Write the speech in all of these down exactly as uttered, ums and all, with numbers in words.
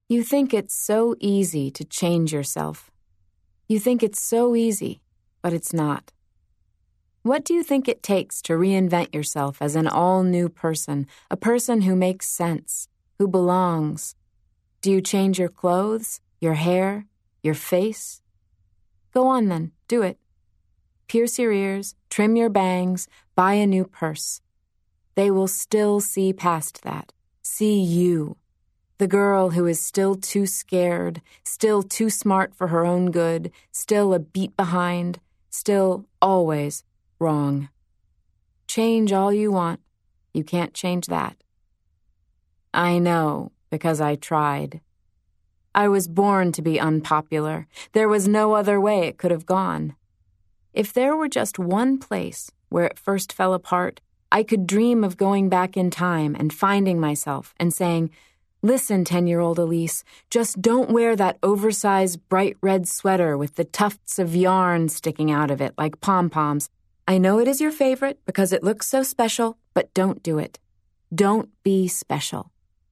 You think it's so easy to change yourself. You think it's so easy, but it's not. What do you think it takes to reinvent yourself as an all-new person, a person who makes sense, who belongs? Do you change your clothes, your hair, your face? Go on then, do it. Pierce your ears, trim your bangs, buy a new purse. They will still see past that, see you. The girl who is still too scared, still too smart for her own good, still a beat behind, still always wrong. Change all you want. You can't change that. I know, because I tried. I was born to be unpopular. There was no other way it could have gone. If there were just one place where it first fell apart, I could dream of going back in time and finding myself and saying, "Listen, ten-year-old Elise, just don't wear that oversized bright red sweater with the tufts of yarn sticking out of it like pom-poms. I know it is your favorite because it looks so special, but don't do it. Don't be special."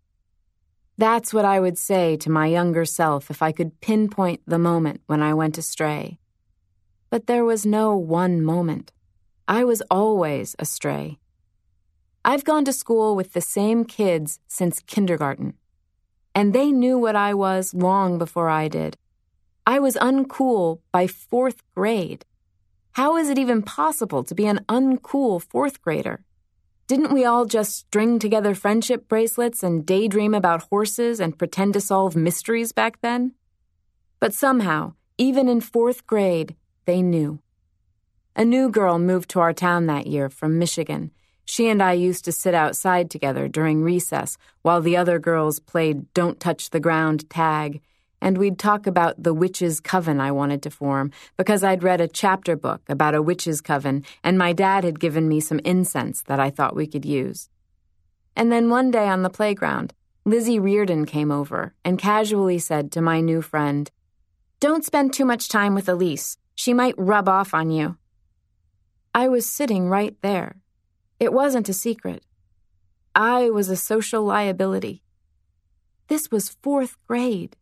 That's what I would say to my younger self if I could pinpoint the moment when I went astray. But there was no one moment. I was always astray. I've gone to school with the same kids since kindergarten, and they knew what I was long before I did. I was uncool by fourth grade. How is it even possible to be an uncool fourth grader? Didn't we all just string together friendship bracelets and daydream about horses and pretend to solve mysteries back then? But somehow, even in fourth grade, they knew. A new girl moved to our town that year from Michigan. She and I used to sit outside together during recess while the other girls played Don't Touch the Ground tag, and we'd talk about the witch's coven I wanted to form because I'd read a chapter book about a witch's coven and my dad had given me some incense that I thought we could use. And then one day on the playground, Lizzie Reardon came over and casually said to my new friend, "Don't spend too much time with Elise. She might rub off on you." I was sitting right there. It wasn't a secret. I was a social liability. This was fourth grade.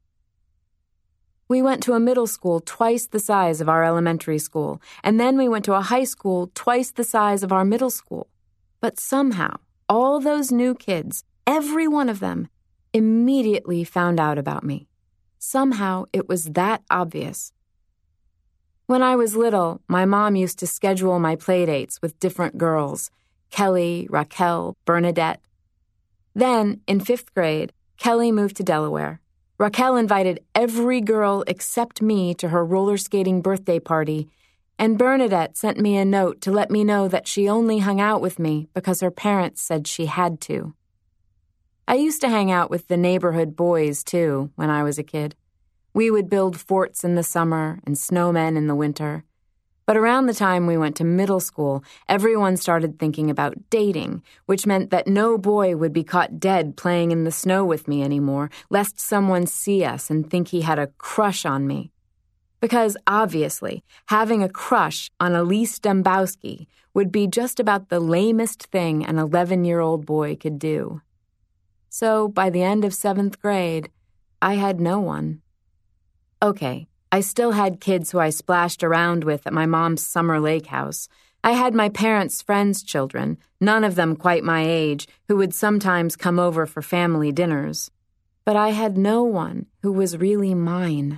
We went to a middle school twice the size of our elementary school, and then we went to a high school twice the size of our middle school. But somehow, all those new kids, every one of them, immediately found out about me. Somehow it was that obvious. When I was little, my mom used to schedule my playdates with different girls, Kelly, Raquel, Bernadette. Then, in fifth grade, Kelly moved to Delaware. Raquel invited every girl except me to her roller skating birthday party, and Bernadette sent me a note to let me know that she only hung out with me because her parents said she had to. I used to hang out with the neighborhood boys, too, when I was a kid. We would build forts in the summer and snowmen in the winter. But around the time we went to middle school, everyone started thinking about dating, which meant that no boy would be caught dead playing in the snow with me anymore, lest someone see us and think he had a crush on me. Because, obviously, having a crush on Elise Dembowski would be just about the lamest thing an eleven-year-old boy could do. So, by the end of seventh grade, I had no one. Okay, I still had kids who I splashed around with at my mom's summer lake house. I had my parents' friends' children, none of them quite my age, who would sometimes come over for family dinners. But I had no one who was really mine.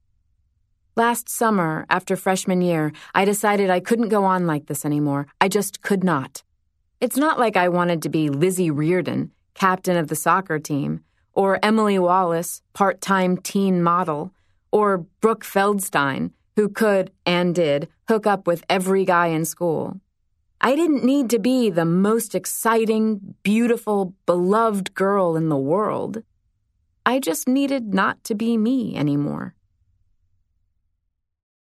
Last summer, after freshman year, I decided I couldn't go on like this anymore. I just could not. It's not like I wanted to be Lizzie Reardon, captain of the soccer team, or Emily Wallace, part-time teen model, or Brooke Feldstein, who could, and did, hook up with every guy in school. I didn't need to be the most exciting, beautiful, beloved girl in the world. I just needed not to be me anymore.